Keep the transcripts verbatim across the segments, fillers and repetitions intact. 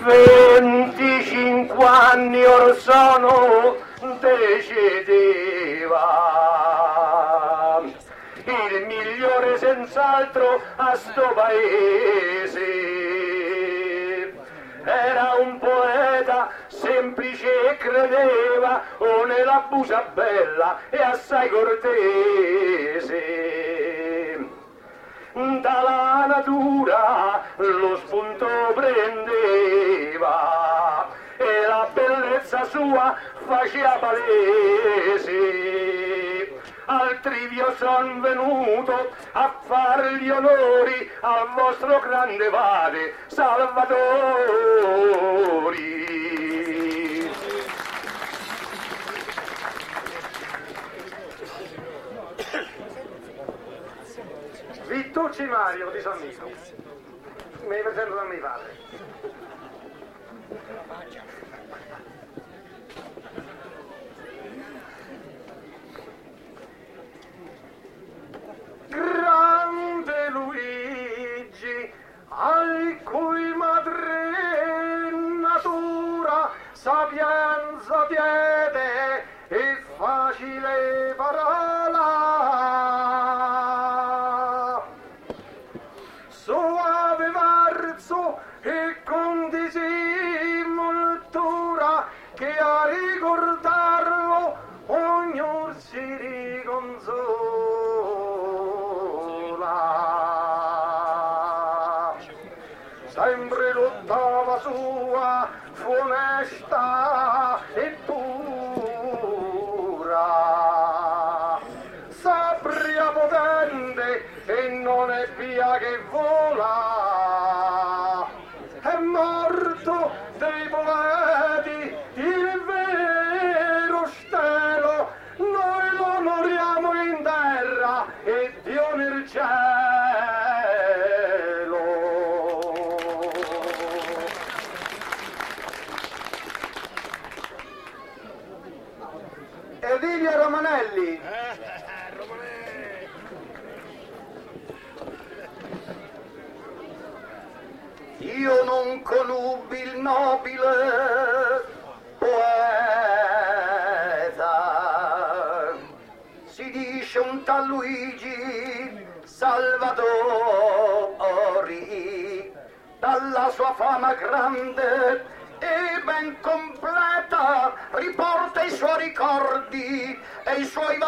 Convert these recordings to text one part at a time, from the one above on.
venticinque anni or sono decedeva, il migliore senz'altro a sto paese. Era un poeta semplice e credeva o nella busa bella e assai cortese. Dalla natura lo spunto prendeva e la bellezza sua faceva palese. Al trivio son venuto a far gli onori al vostro grande padre Salvatori. Vittucci Mario di San Vito, mi presento da mio padre. Grande Luigi, al cui madre natura sapienza diede e facile parola, soave varzo e con disimoltura che a ricordarlo ognor si riconsola. Sempre lottava sua fu onesta e pura, sabbia potente e non è via che vola. È morto dei poeti il vero stelo, noi lo onoriamo in terra e Dio nel cielo. Edilia Romanelli. Io non conubbi il nobile poeta, si dice un tal Luigi Salvatori, dalla sua fama grande e ben completa riporta i suoi ricordi e i suoi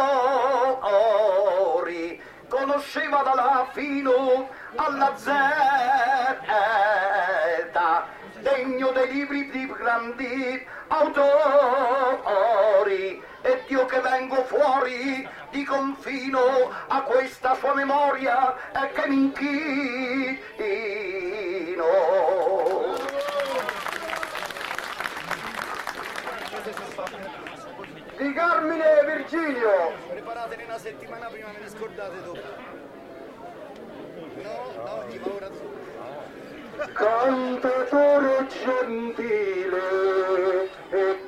valori. Conosceva dalla fino alla zeta, degno dei libri di grandi autori, ed io che vengo fuori di confino a questa sua memoria e che mi inchino. Di Carmine Virgilio. Preparateli una settimana prima, me ne scordate dopo. No, no, chi va ora tu. Cantatore gentile e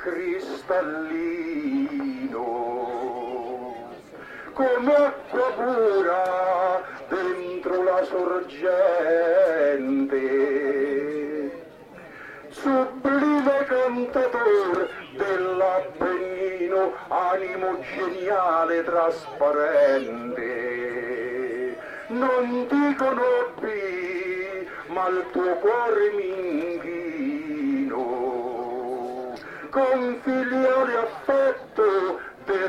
cristallino, come acqua pura dentro la sorgente, sublime cantatore dell'Appennino, animo geniale trasparente, non ti conobbi ma il tuo cuore mi inchino, con filiale affetto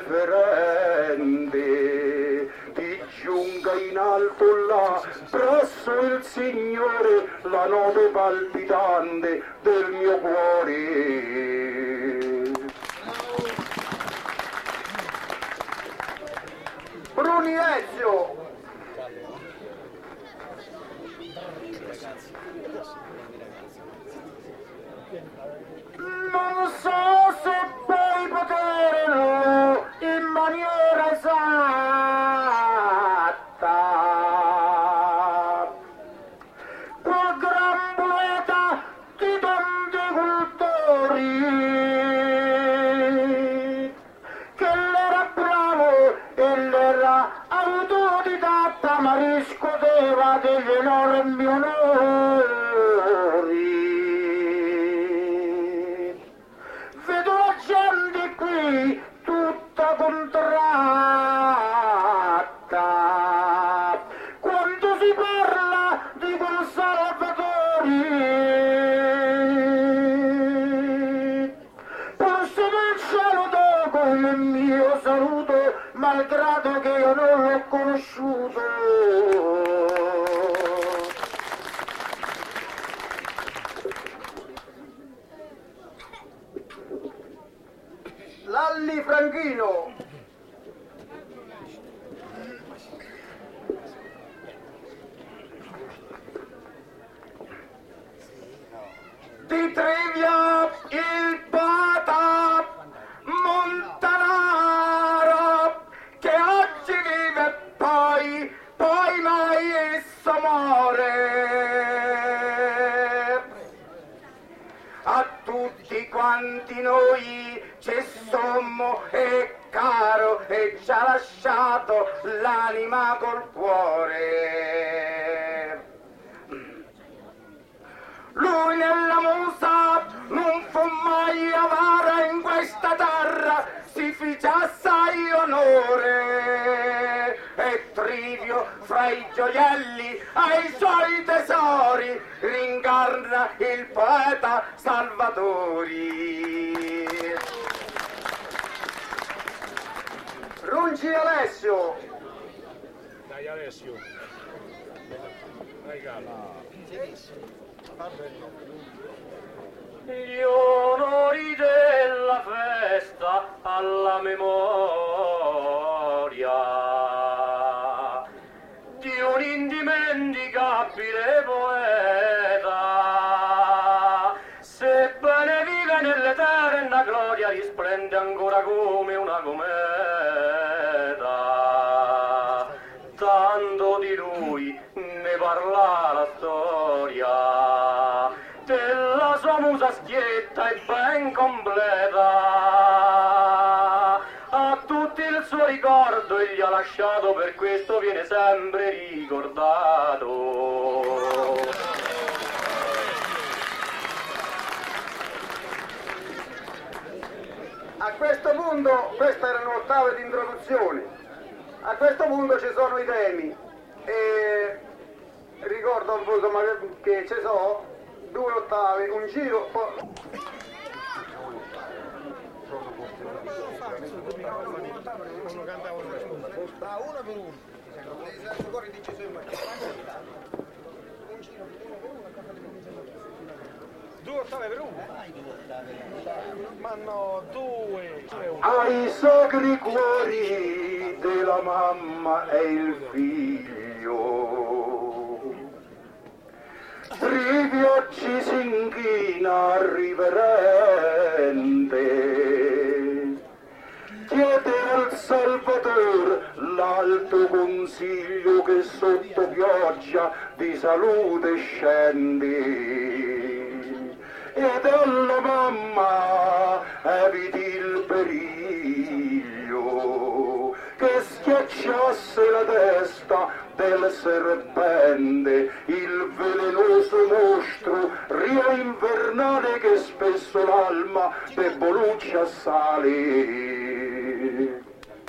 deferente ti giunga in alto là presso il Signore la note palpitante del mio cuore. Bruni Ezio. Non so se puoi poterlo in maniera esatta, quel gran poeta di tanti cultori, che l'era bravo e l'era autodidatta, ma riscuoteva degli enormi onori. Posso del cielo dopo il mio saluto, malgrado che io non l'ho conosciuto. Lalli Franchino. Di Trivia il poeta Montanaro, che oggi vive poi, poi mai esso muore. A tutti quanti noi ci sommo e caro, e ci ha lasciato l'anima col cuore. Lui nella musa non fu mai avara, in questa terra si fece assai onore, e Trivio fra i gioielli ai suoi tesori rincarna il poeta Salvatori. Runci Alessio. Dai Alessio. Dai calma. Gli onori della festa alla memoria di un indimenticabile poeta, sebbene vive nell'eterna gloria, risplende ancora come una cometa. Tanto di lui ne parla la storia, della sua musa schietta e ben completa. A tutti il suo ricordo egli ha lasciato, per questo viene sempre ricordato. A questo punto, queste erano ottave di introduzione, a questo punto ci sono i temi e ricordo a voi insomma, che ci sono due ottave, un giro, poi... Uno canta uno risponde. Ah, uno per uno. Ancora dice sempre. Un giro, uno per uno, Due ottave per uno? Ma no, due. Ai sacri cuori della mamma e il figlio, Trivio ci si inchina riverente, chiede al Salvatore l'alto consiglio che sotto pioggia di salute scende, ed alla mamma eviti il periglio che schiacciasse la testa del serpente, il velenoso mostro rio invernale che spesso l'alma deboluccia assale.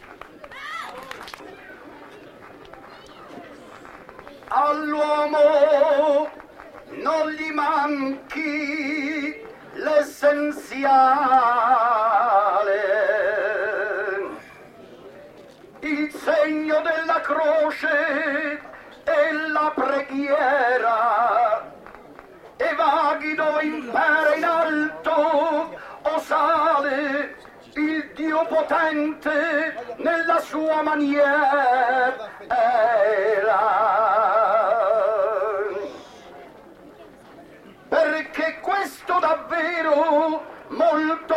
All'uomo non gli manchi l'essenziale, il segno della croce e la preghiera, e vaghi dove impera in alto o sale il Dio potente nella sua maniera. Perché questo davvero molto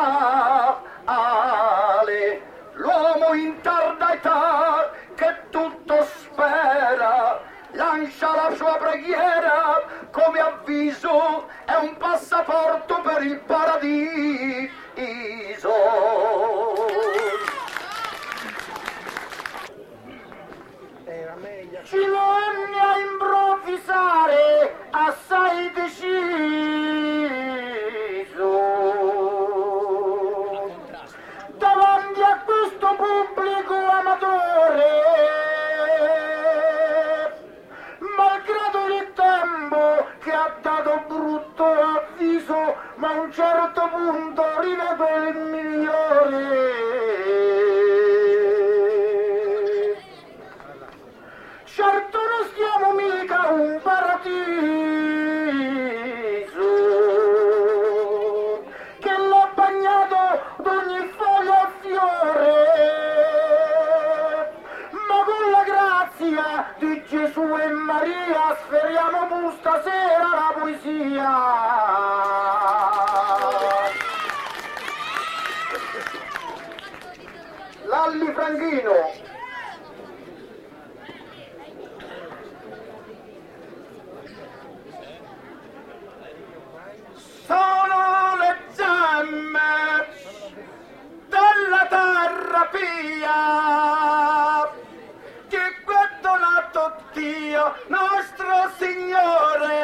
vale, l'uomo in tarda età che tutto spera, lancia la sua preghiera come avviso, è un passaporto per il paradiso. Ci venne a improvvisare assai deciso davanti a questo pubblico amatore, malgrado il tempo che ha dato poesia. Lalli Franchino. Sono le gemme della terra pia che ha donato Dio nostro Signore,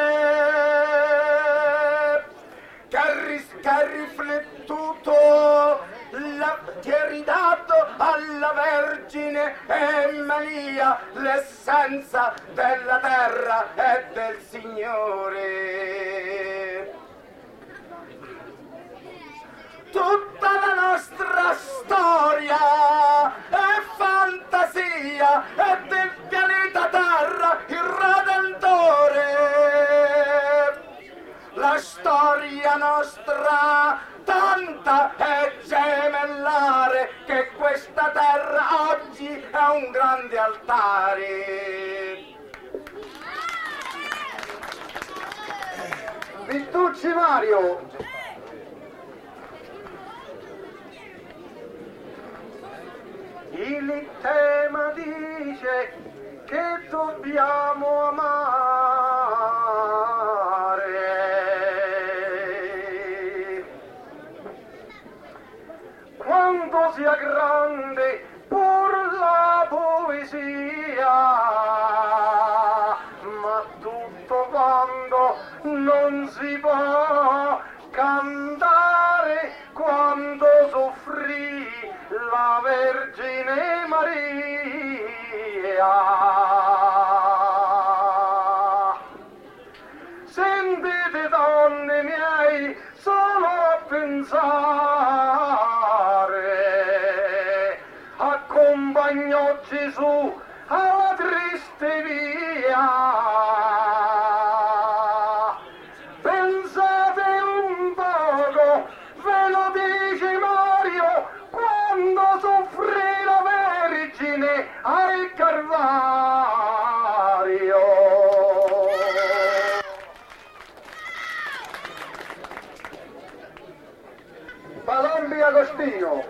che ha, ris- che ha riflettuto, la, che ha ridato alla Vergine Maria l'essenza della terra e del Signore. Tutta la nostra storia è fantasia, è del pianeta Terra il Redentore. La storia nostra tanta è gemellare che questa terra oggi è un grande altare. Vittucci Mario. Il tema dice che dobbiamo amare. Quando sia grande pur la poesia, ma tutto quando non si può cantare, quando soffrì la Vergine Maria. Sentite donne miei solo a pensare, accompagnò Gesù alla triste via. Pensate un poco, ve lo dice Mario, quando soffrì la Vergine al Calvario. Palombi Agostino.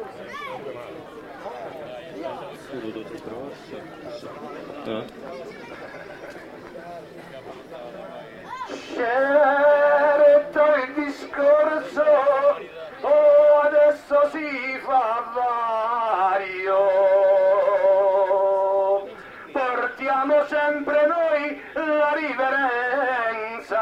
Certo il discorso, oh, adesso si fa vario. Portiamo sempre noi la riverenza,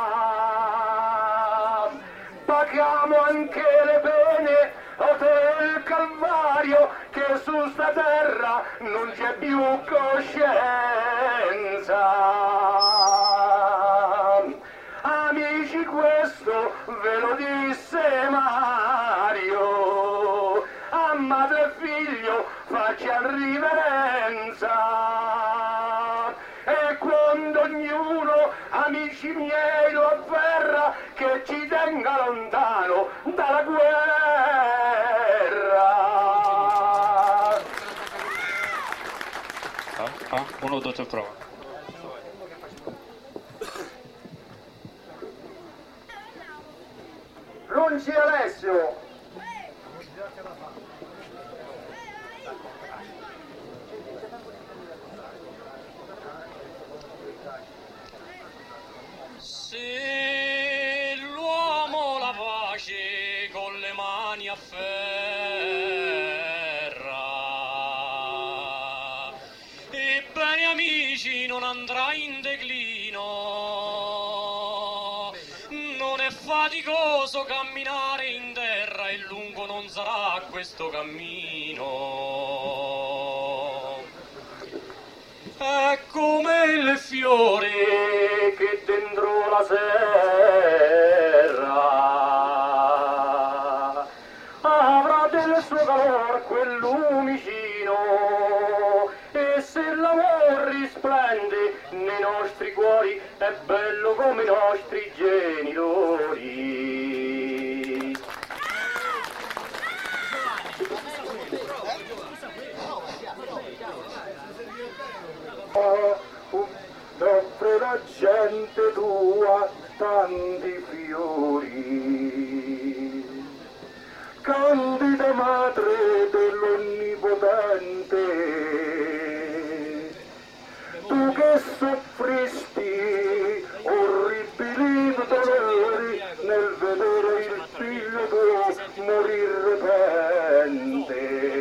paghiamo anche le pene o del Calvario, che su sta terra non c'è più coscienza. Amici, questo ve lo disse Mario, a madre e figlio faccia riverenza, e quando ognuno, amici miei, lo avverrà, che ci tenga lontano dalla guerra. Ah, ah, uno, due, tre, prova. Runci Alessio. Se l'uomo la pace con le mani afferra, ebbene amici non andrà in declino, non è faticoso camminare in terra e lungo non sarà questo cammino. È come il fiore che dentro la serra avrà del suo calore quell'umicino, e se l'amor risplende nei nostri cuori è bello come i nostri genitori. Oh, uh, offre la gente fronte tua tanti fiori, candida madre dell'Onnipotente, tu che soffristi orribili dolori nel vedere il figlio tuo morir repente,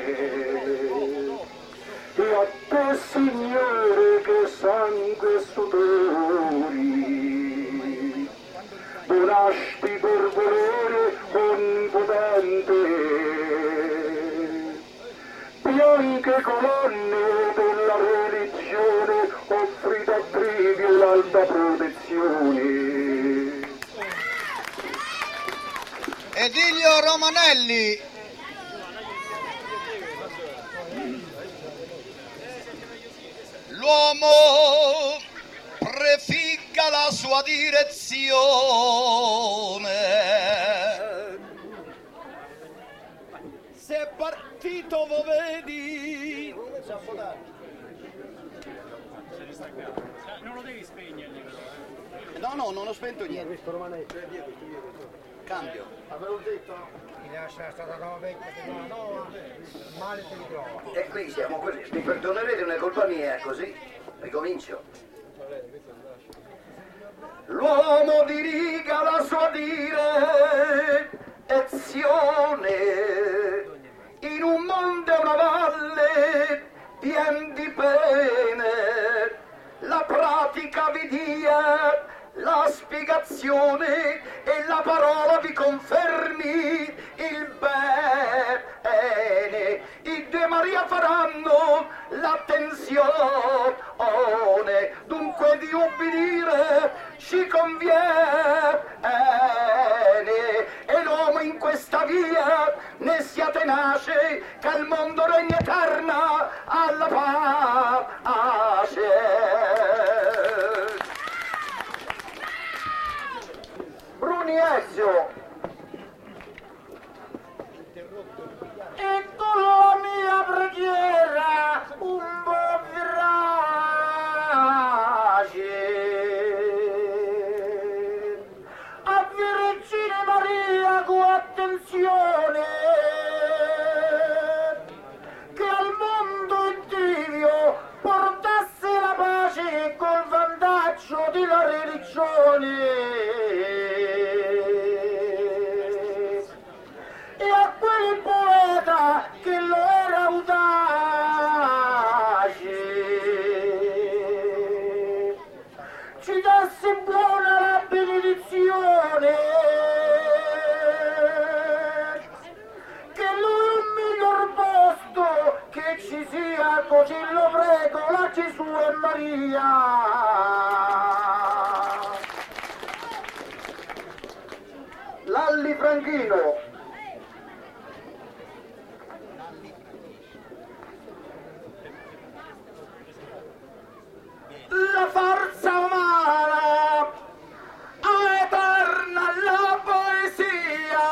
e a te Signore che sangue e sudori donasti per volere onnipotente, bianche colonne della religione offrite a Trivio l'alta protezione. Edilio Romanelli. L'uomo prefigga la sua direzione. Se è partito lo vedi. Non lo devi spegnergli però. No, no, non ho spento niente. Cambio. Avevo detto? Mi lascia la strada nuova vecchia, no, male ti ritrova. E qui siamo così, mi perdonerete, non è colpa mia, così ricomincio. L'uomo diriga la sua direzione in un monte e una valle pien di pene, la pratica vi dia la spiegazione e la parola vi confermi il bene. I De Maria faranno l'attenzione, dunque di ubbidire ci conviene, e l'uomo in questa via ne sia tenace, che al mondo regna eterna alla pace. Bruni Ezio, e con la mia preghiera un po' verace a Vergine Maria con attenzione, che al mondo intrio portasse la pace col vantaggio della religione. Che lo era audace, ci dasse buona la benedizione, che lui è un miglior posto che ci sia, così lo prego la Gesù e Maria. Lalli Franchino. La forza umana, eterna la poesia,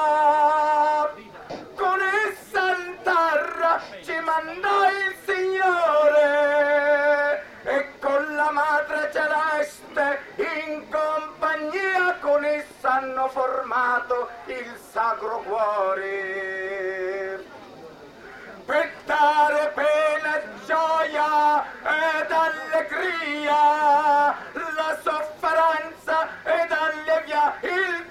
con essa in terra ci manda il Signore, e con la Madre Celeste in compagnia con essa hanno formato il Sacro Cuore, per dare pena e gioia ed allegria, la sofferenza ed allevia il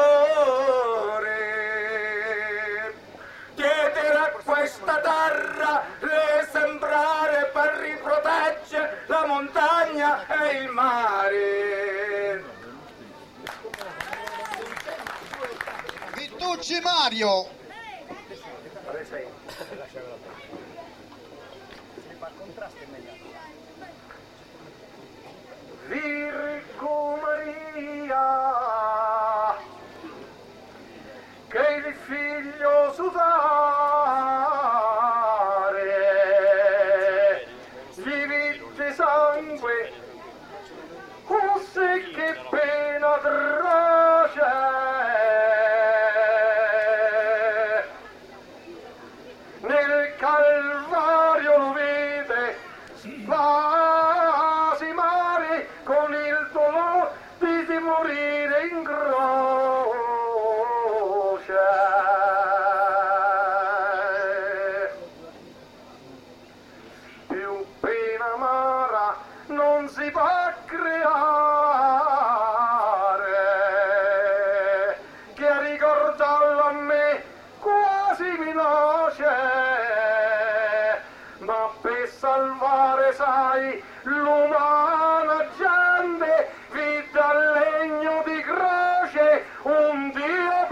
dolore, chiedere a questa terra l'esemplare per riproteggere la montagna e il mare. Vittucci Mario. Virgo Maria, che il figlio sudare gli vitte sangue, oh se che pena trace, nel Calvario lo vede spasimare con il dolore mai l'umana gente vi dà legno di croce un Dio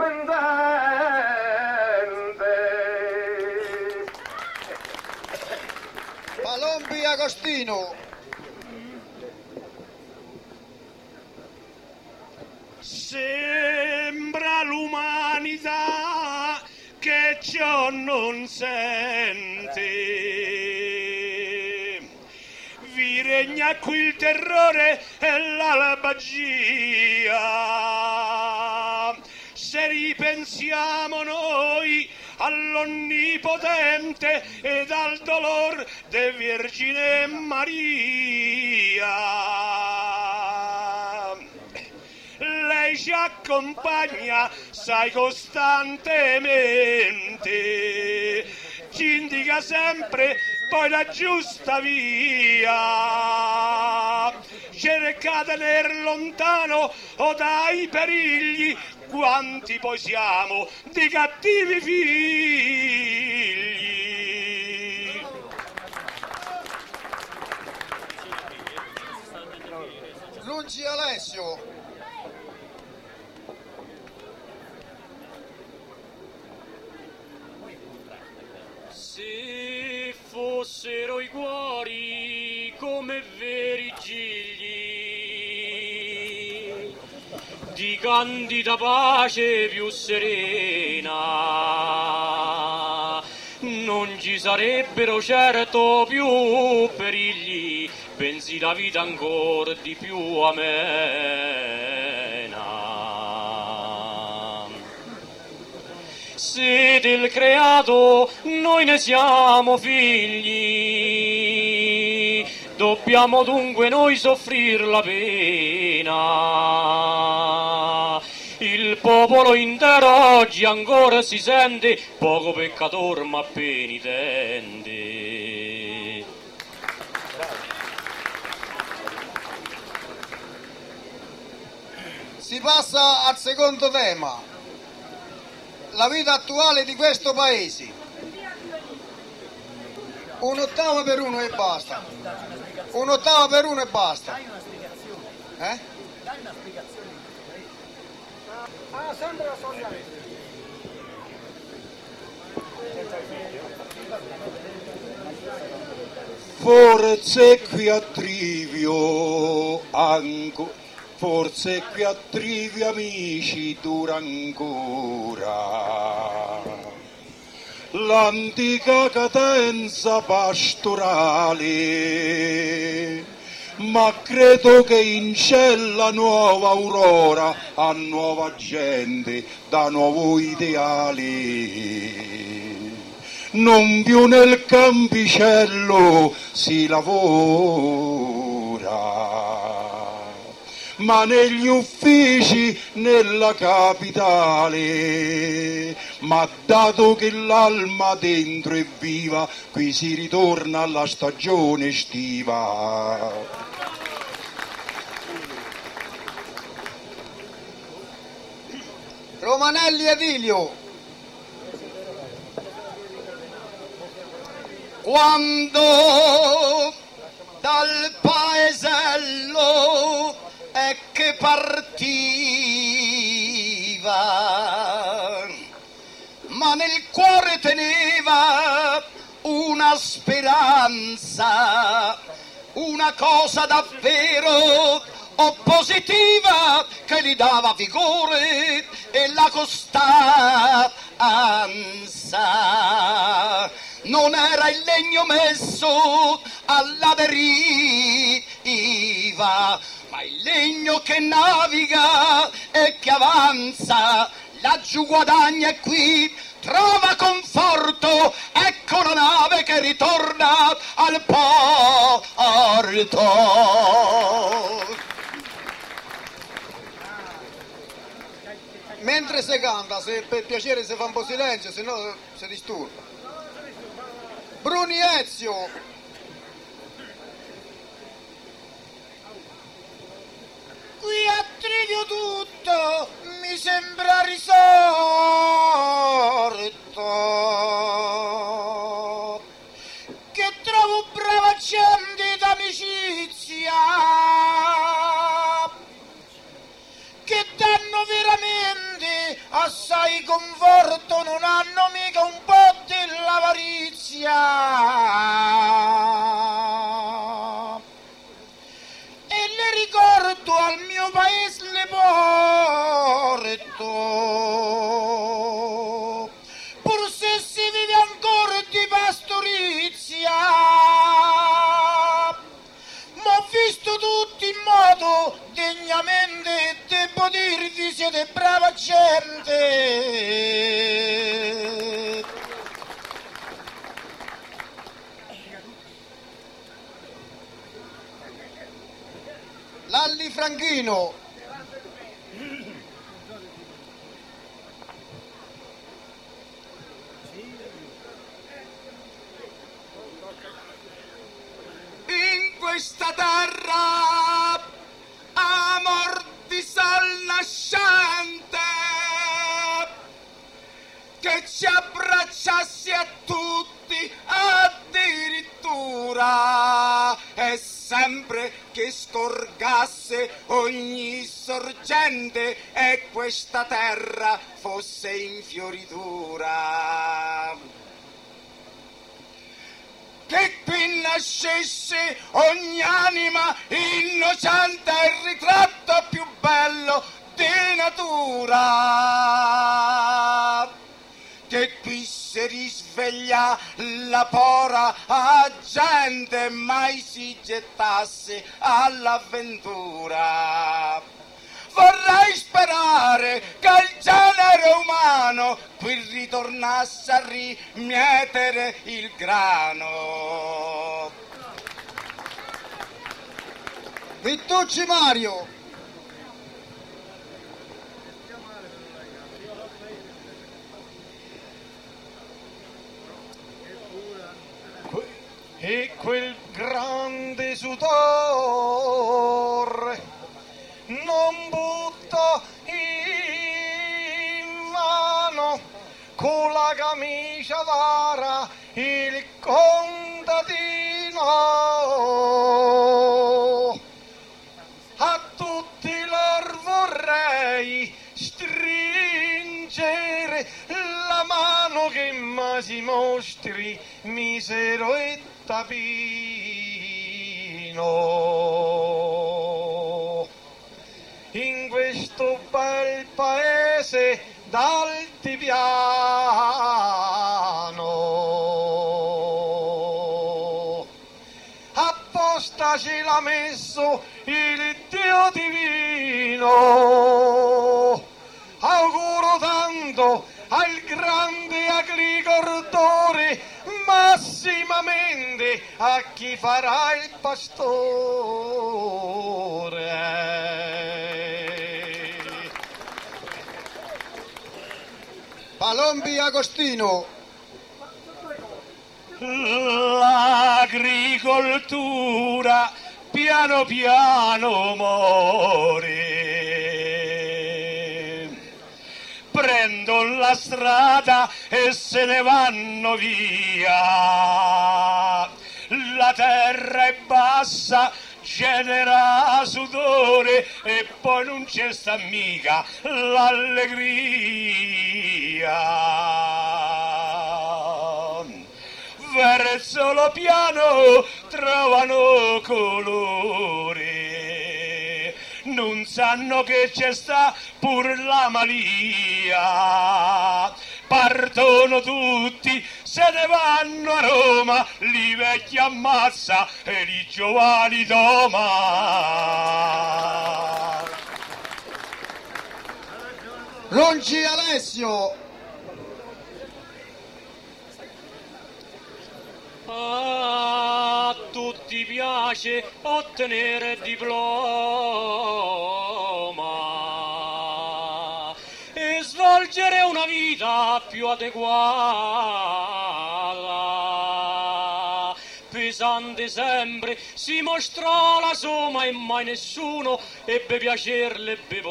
pendente. Palombi Agostino. Sembra l'umanità che ciò non sente. Vi regna qui il terrore e l'albagia. Se ripensiamo noi all'Onnipotente ed al dolor de Vergine Maria, lei ci accompagna, sai, costantemente, ci indica sempre poi la giusta via, cerca tener lontano o dai perigli quanti poi siamo di cattivi figli. Lungi Alessio. Se fossero i cuori come veri gigli di candida pace più serena, non ci sarebbero certo più perigli, pensi la vita ancor di più amena. Se del creato noi ne siamo figli, dobbiamo dunque noi soffrir la pena. Il popolo intero oggi ancora si sente poco peccator ma penitente. Si passa al secondo tema. La vita attuale di questo paese. Un'ottava per uno e basta. Un'ottava per uno e basta. Eh? Ah, sempre la solita. Forse qui a Trivio ancora. Forse qui a Trivio, amici, dura ancora l'antica cadenza pastorale, ma credo che in cielo la nuova aurora a nuova gente da nuovo ideale. Non più nel campicello si lavora, ma negli uffici nella capitale. Ma dato che l'alma dentro è viva, qui si ritorna alla stagione estiva. Romanelli Edilio. Quando dal paesello è che partiva, ma nel cuore teneva una speranza, una cosa davvero oppositiva che gli dava vigore e la costanza. Non era il legno messo alla deriva, ma il legno che naviga e che avanza, laggiù guadagna e qui trova conforto. Ecco la nave che ritorna al porto. Mentre si canta, se per piacere si fa un po' silenzio, se no si disturba. Bruni Ezio. Qui a Trivio tutto mi sembra risorto, che trovo brava gente d'amici assai conforto non hanno mica un po' dell'avarizia. E le ricordo al mio paese le porto, pur se si vive ancora di pastorizia. Ma ho visto tutti in modo degnamente e devo dirvi siete brava gente. Lalli Franchino. In questa terra amor di sol nascente che ci abbracciassi a tutti addirittura e sempre che scorgasse ogni sorgente e questa terra fosse in fioritura. Che qui nascesse ogni anima innocente il ritratto più bello di natura. Che qui si risveglia la pora a gente mai si gettasse all'avventura. Vorrei sperare che il genere umano qui ritornasse a rimietere il grano. Vittucci Mario. E quel grande sudore non butta in mano con la camicia vara il contadino. A tutti lor vorrei stringere la mano che mi si mostri misero e tapino. In questo bel paese d'altipiano apposta ce l'ha messo il Dio divino. Auguro tanto al grande agricoltore, massimamente a chi farà il pastore. Palombi Agostino. L'agricoltura piano piano muore, prendono la strada e se ne vanno via, la terra è bassa, genera sudore e poi non c'è sta mica l'allegria. Verso lo piano trovano colore, non sanno che c'è sta pur la malia. Partono tutti, se ne vanno a Roma, li vecchi ammazza e li giovani doma. Longi Alessio. A tutti piace ottenere diploma e svolgere una vita più adeguata. Pesante sempre si mostrò la soma e mai nessuno ebbe piacer l'ebbe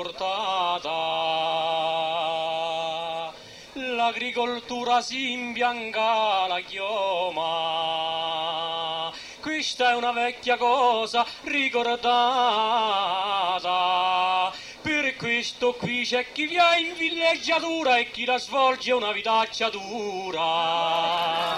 portata. L'agricoltura si imbianca la chioma, questa è una vecchia cosa ricordata, per questo qui c'è chi vi ha in villeggiatura e chi la svolge una vitaccia dura.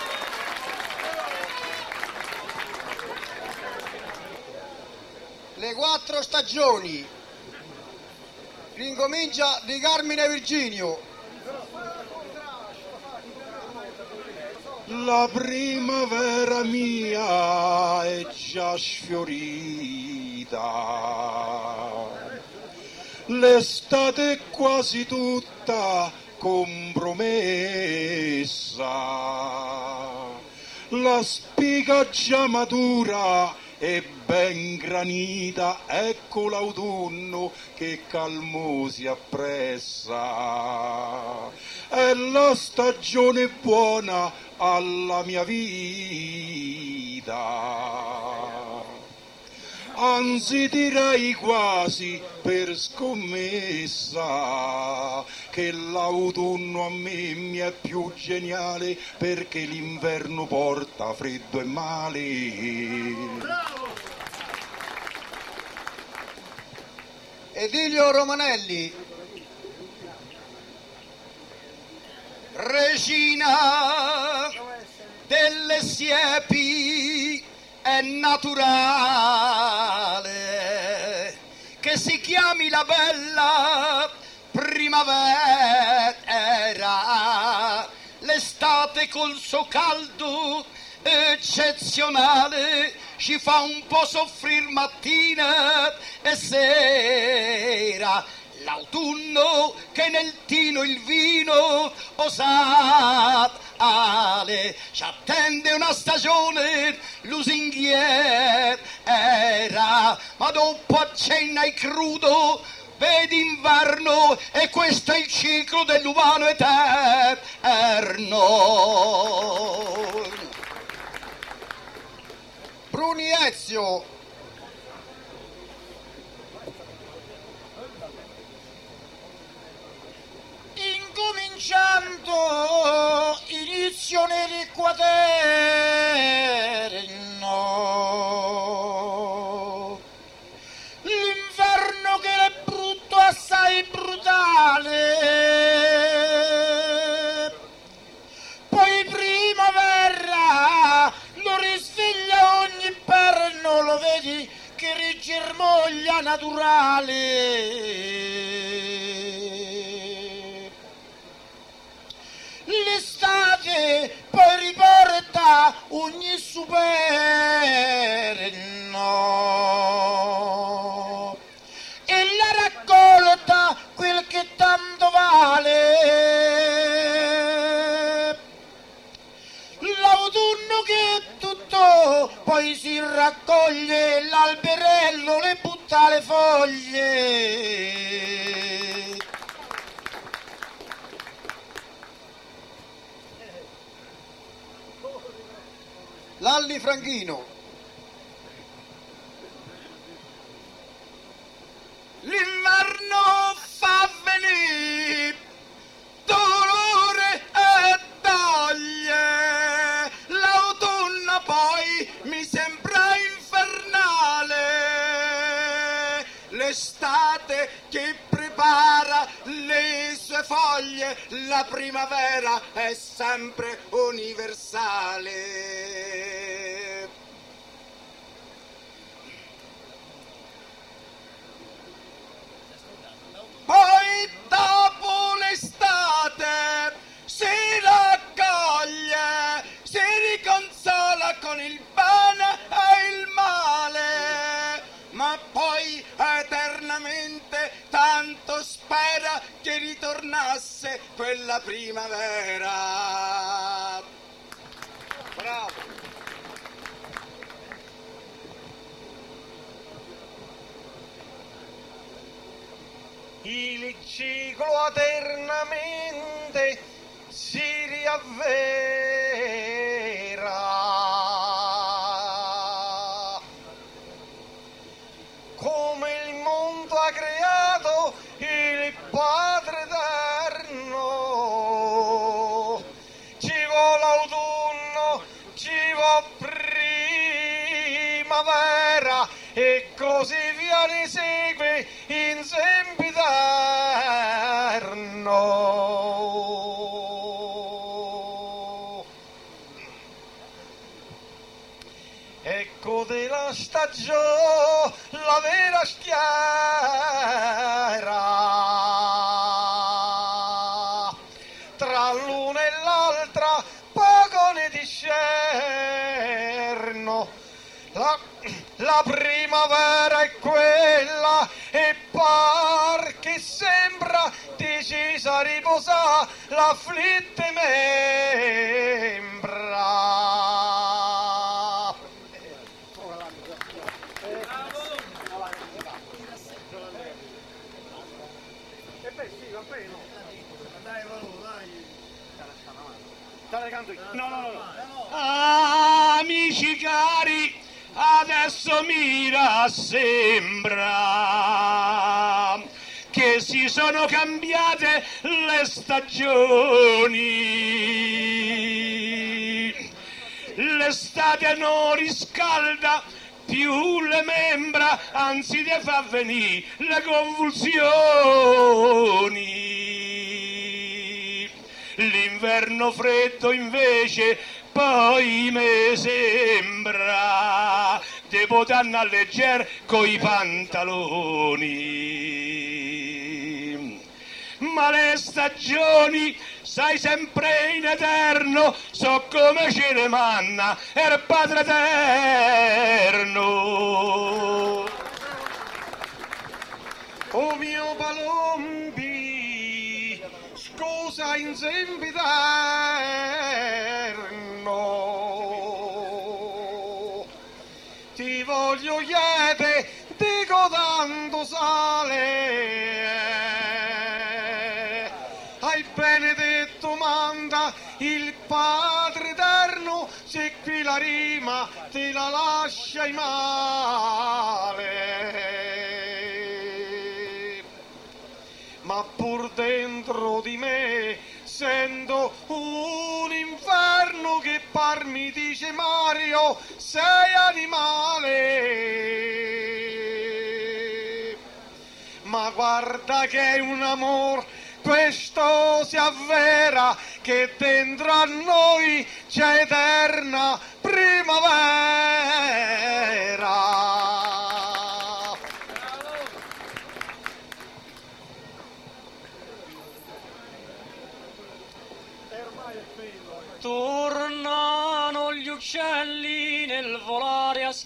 Le quattro stagioni. Rincomincia di Carmine Virginio. La primavera mia è già sfiorita, l'estate è quasi tutta compromessa, la spiga già matura e ben granita, ecco l'autunno che calmo si appressa, è la stagione buona alla mia vita, anzi direi quasi per scommessa che l'autunno a me mi è più geniale perché l'inverno porta freddo e male. Bravo! Edilio Romanelli. Regina delle siepi è naturale che si chiami la bella primavera, l'estate col suo caldo eccezionale ci fa un po' soffrir mattina e sera. L'autunno che nel tino il vino osale, ci attende una stagione lusinghiera, ma dopo accenna il crudo, vedi inverno e questo è il ciclo dell'umano eterno. Bruni Ezio. Incominciando inizio nel quaderno, l'inverno che è brutto, assai brutale, poi primavera lo risveglia ogni perno, lo vedi che rigermoglia naturale. L'estate poi riporta ogni superno e la raccolta quel che tanto vale. L'autunno che è tutto poi si raccoglie, l'alberello le butta le foglie. Lalli Franchino. L'inverno fa venire dolore e toglie, l'autunno poi mi sembra infernale, l'estate che prepara le sue foglie, la primavera è sempre universale. Poi dopo l'estate si raccoglie, si riconsola con il bene e il male, ma poi eternamente tanto spera che ritornasse quella primavera. Bravo! Il ciclo eternamente si riavvera, come il mondo ha creato il Padre eterno. Ci vuole autunno, ci vuole primavera e così via ne segue in sempiterno. giù la vera schiera tra l'una e l'altra poco ne discerno la, la primavera è quella e par che sembra decisa a riposare l'afflitte membra. No, no, no. Ah, amici cari, adesso mi rassembra che si sono cambiate le stagioni. L'estate non riscalda più le membra, anzi ne fa venire le convulsioni. L'inverno freddo invece poi mi sembra de poter allegger coi pantaloni. Ma le stagioni, sai, sempre in eterno, so come ce ne manna il Padre Eterno. O mio Palombi, scusa in sempiterno, ti voglio chiedere, dico tanto sale, hai benedetto manda il Padre Eterno, se qui la rima te la lascia male. Ma pur dentro di me sento un inferno che par mi dice Mario sei animale. Ma guarda che è un amor, questo si avvera, che dentro a noi c'è eterna primavera. Tornano gli uccelli nel volare a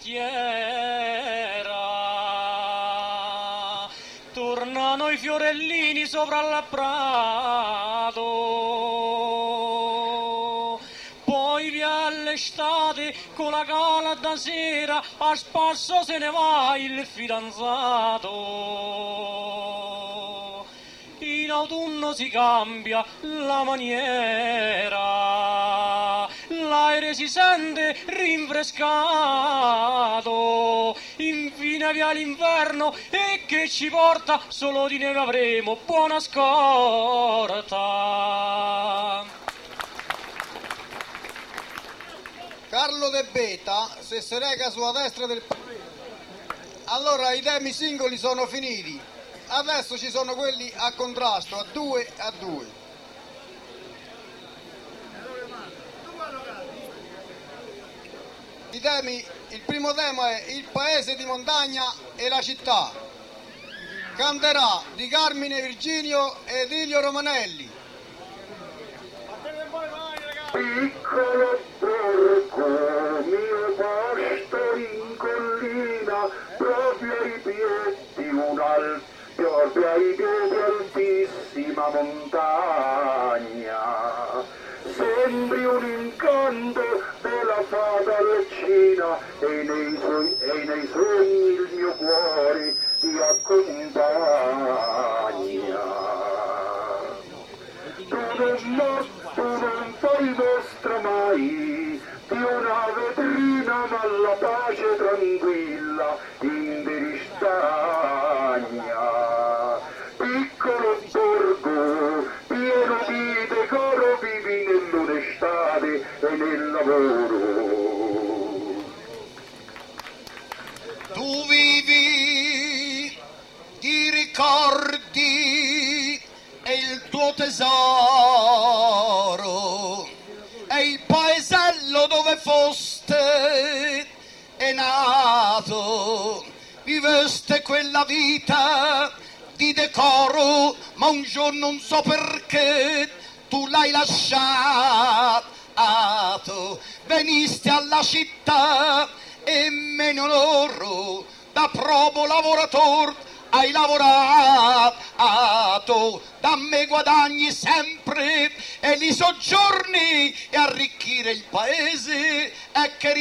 schiera, tornano i fiorellini sopra il prato, poi via l'estate con la calda sera a spasso se ne va il fidanzato. In autunno si cambia la maniera, l'aereo si sente rinfrescato, infine via l'inverno e che ci porta, solo di neve avremo buona scorta. Carlo De Beta, se si reca sulla destra del... Allora i temi singoli sono finiti. Adesso ci sono quelli a contrasto, a due a due. I temi, il primo tema è il paese di montagna e la città. Canterà Di Carmine Virginio ed Ilio Romanelli. Piccolo porco, mio pasto in collina, proprio ai piedi un'altra, proprio ai piedi altissima montagna. Sembri un incanto della fata alcina e nei, suoi, e nei sogni il mio cuore ti accompagna. Tu non, tu non fai mostra mai di una vetrina, ma la pace tranquilla in ristagna. Piccolo borgo, pieno di decoro, vivi nell'onestade e nel lavoro. Tu vivi di ricordi e il tuo tesoro è il paesello dove foste è nato Ato, viveste quella vita di decoro, ma un giorno non so perché tu l'hai lasciato, veniste alla città e meno loro da probo lavoratore hai lavorato, da me guadagni sempre e li soggiorni e arricchire il paese e che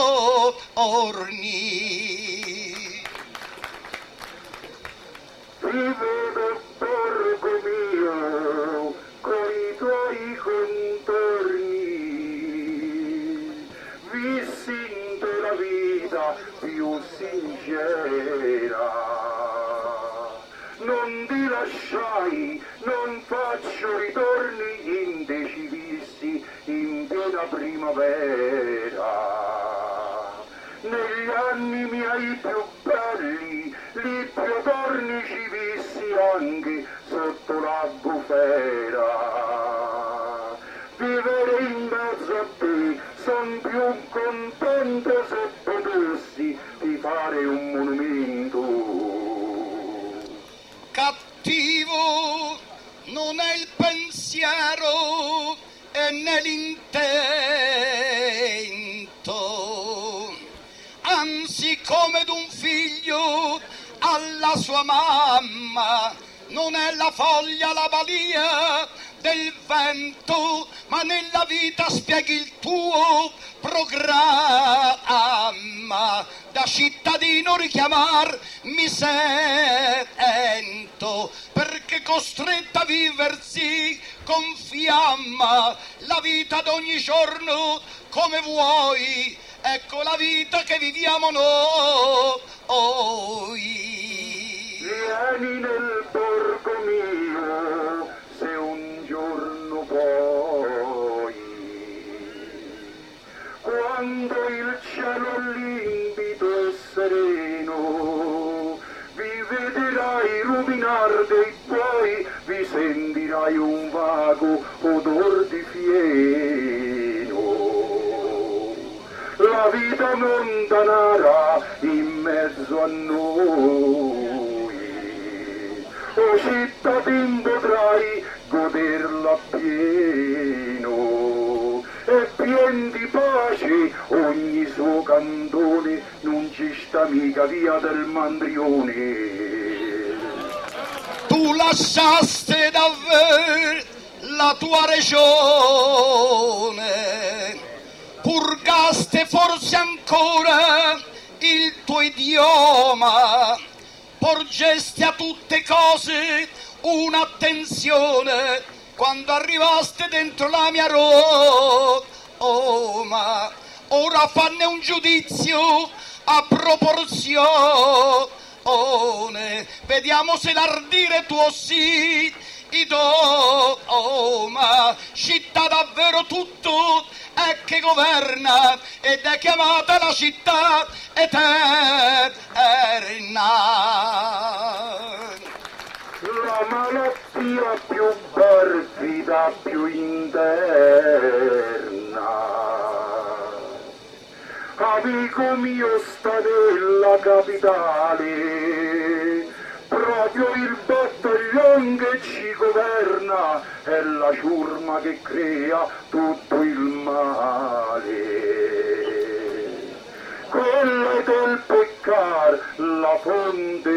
ritorni. Vive borgo mio coi tuoi contorni, vissi la vita più sincera. Non ti lasciai, non faccio ritorni indecidisti in piena primavera. Negli anni miei più belli, li più torni ci vissi anche sotto la bufera. Vivere in mezzo a te, son più contento se potessi di fare un monumento. Cattivo non è il pensiero e né l'intento, anzi come d'un figlio alla sua mamma, non è la foglia la balia del vento, ma nella vita spieghi il tuo programma. Da cittadino richiamar mi sento, perché costretta a viversi con fiamma la vita d'ogni giorno come vuoi, ecco la vita che viviamo noi. Vieni nel borgo mio se un giorno puoi, quando il cielo limpido e sereno vi vedrai ruminar dei tuoi, vi sentirai un vago odor di fieno. La vita montanara in mezzo a noi, o cittadin potrai goderla pieno, e pien di pace ogni suo cantone, non ci sta mica via del Mandrione. Tu lasciaste davvero la tua regione, purgaste forse ancora il tuo idioma, porgesti a tutte cose un'attenzione quando arrivaste dentro la mia Roma. Ora fanne un giudizio a proporzione, vediamo se l'ardire tuo sì idoma, città davvero tutto è che governa ed è chiamata la città eterna. La malattia più perfida, più interna, amico mio, sta nella capitale, proprio il battaglion che ci governa è la ciurma che crea tutto il male. Quella è del peccar, la fonte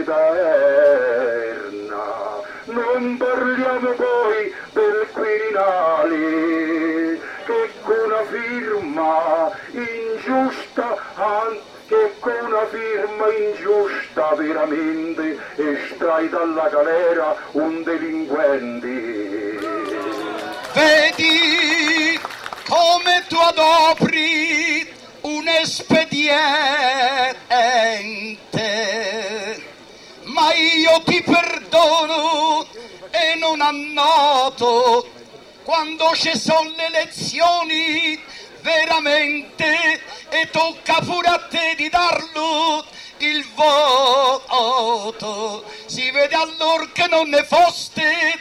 eterna. Non parliamo poi del Quirinale, che con una firma ingiusta, che con una firma ingiusta veramente estrai dalla galera un delinquente. Vedi come tu adopri un espediente, ma io ti perdono e non annoto quando ci sono le elezioni veramente, e tocca pure a te di darlo il voto. Si vede allora che non ne foste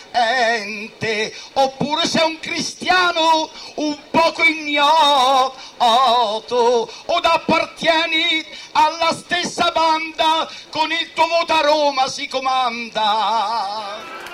assente, oppure sei un cristiano un poco ignoto. tu od appartieni alla stessa banda, con il tuo voto a Roma si comanda.